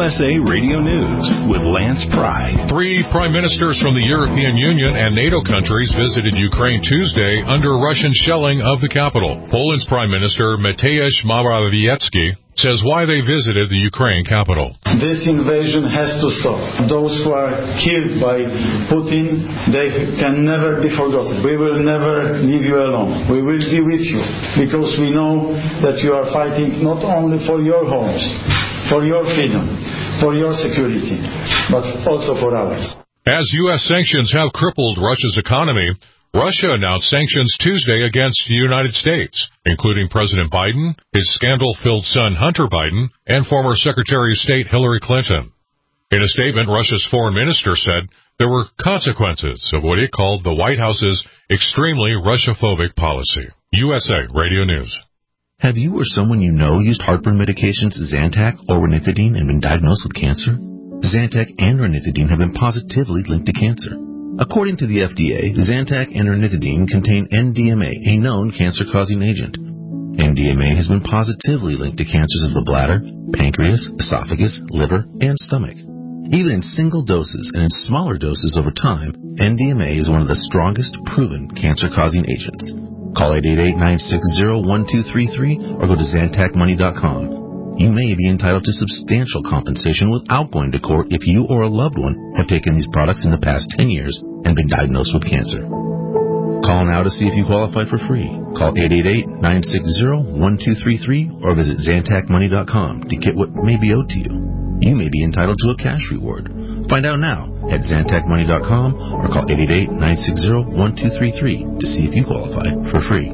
USA Radio News with Lance Pry. 3 prime ministers from the European Union and NATO countries visited Ukraine Tuesday under Russian shelling of the capital. Poland's Prime Minister Mateusz Morawiecki says why they visited the Ukraine capital. This invasion has to stop. Those who are killed by Putin, they can never be forgotten. We will never leave you alone. We will be with you because we know that you are fighting not only for your homes, for your freedom, for your security, but also for ours. As U.S. sanctions have crippled Russia's economy, Russia announced sanctions Tuesday against the United States, including President Biden, his scandal-filled son Hunter Biden, and former Secretary of State Hillary Clinton. In a statement, Russia's foreign minister said there were consequences of what it called the White House's extremely Russia-phobic policy. USA Radio News. Have you or someone you know used heartburn medications Zantac or ranitidine and been diagnosed with cancer? Zantac and ranitidine have been positively linked to cancer. According to the FDA, Zantac and ranitidine contain NDMA, a known cancer-causing agent. NDMA has been positively linked to cancers of the bladder, pancreas, esophagus, liver, and stomach. Even in single doses and in smaller doses over time, NDMA is one of the strongest proven cancer-causing agents. Call 888-960-1233 or go to ZantacMoney.com. You may be entitled to substantial compensation without going to court if you or a loved one have taken these products in the past 10 years and been diagnosed with cancer. Call now to see if you qualify for free. Call 888-960-1233 or visit ZantacMoney.com to get what may be owed to you. You may be entitled to a cash reward. Find out now at ZantacMoney.com or call 888-960-1233 to see if you qualify for free.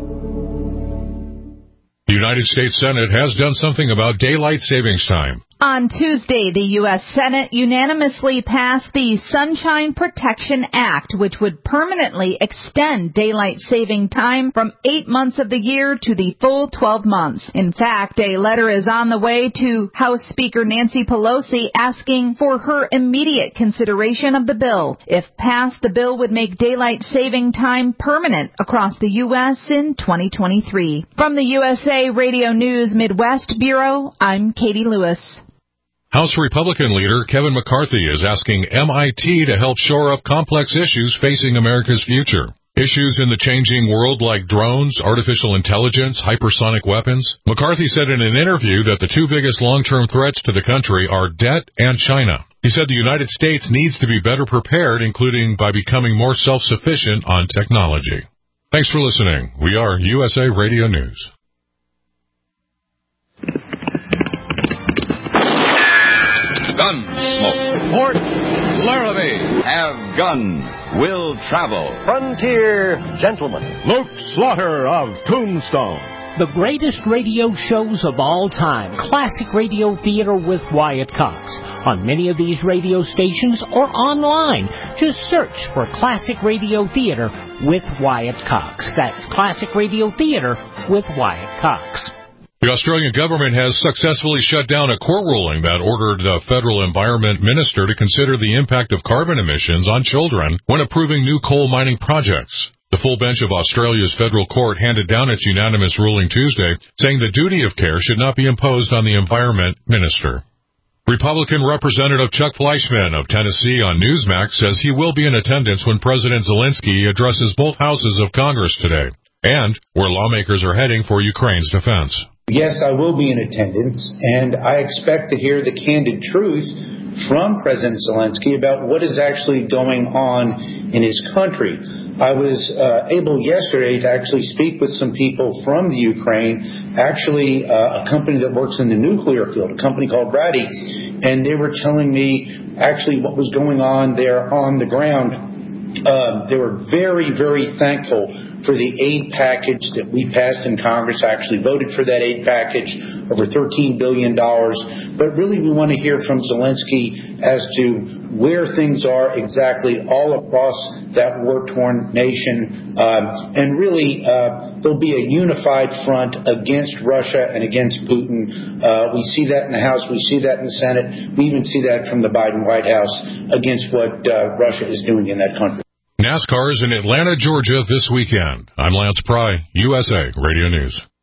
The United States Senate has done something about daylight savings time. On Tuesday, the U.S. Senate unanimously passed the Sunshine Protection Act, which would permanently extend daylight saving time from 8 months of the year to the full 12 months. In fact, a letter is on the way to House Speaker Nancy Pelosi asking for her immediate consideration of the bill. If passed, the bill would make daylight saving time permanent across the U.S. in 2023. From the USA Radio News Midwest Bureau, I'm Katie Lewis. House Republican leader Kevin McCarthy is asking MIT to help shore up complex issues facing America's future. Issues in the changing world like drones, artificial intelligence, hypersonic weapons. McCarthy said in an interview that the 2 biggest long-term threats to the country are debt and China. He said the United States needs to be better prepared, including by becoming more self-sufficient on technology. Thanks for listening. We are USA Radio News. Gunsmoke. Port Larrabee. Have gun. Will travel. Frontier Gentleman. Luke Slaughter of Tombstone. The greatest radio shows of all time. Classic Radio Theater with Wyatt Cox. On many of these radio stations or online. Just search for Classic Radio Theater with Wyatt Cox. That's Classic Radio Theater with Wyatt Cox. The Australian government has successfully shut down a court ruling that ordered the federal environment minister to consider the impact of carbon emissions on children when approving new coal mining projects. The full bench of Australia's federal court handed down its unanimous ruling Tuesday, saying the duty of care should not be imposed on the environment minister. Republican Representative Chuck Fleischmann of Tennessee on Newsmax says he will be in attendance when President Zelensky addresses both houses of Congress today, and where lawmakers are heading for Ukraine's defense. Yes, I will be in attendance, and I expect to hear the candid truth from President Zelensky about what is actually going on in his country. I was able yesterday to actually speak with some people from the Ukraine, actually a company that works in the nuclear field, a company called Rady, and they were telling me actually what was going on there on the ground. They were very, very thankful for the aid package that we passed in Congress. I actually voted for that aid package, over $13 billion. But really we want to hear from Zelensky as to where things are exactly all across that war-torn nation. And really there'll be a unified front against Russia and against Putin. We see that in the House. We see that in the Senate. We even see that from the Biden White House against what Russia is doing in that country. NASCAR is in Atlanta, Georgia this weekend. I'm Lance Pry, USA Radio News.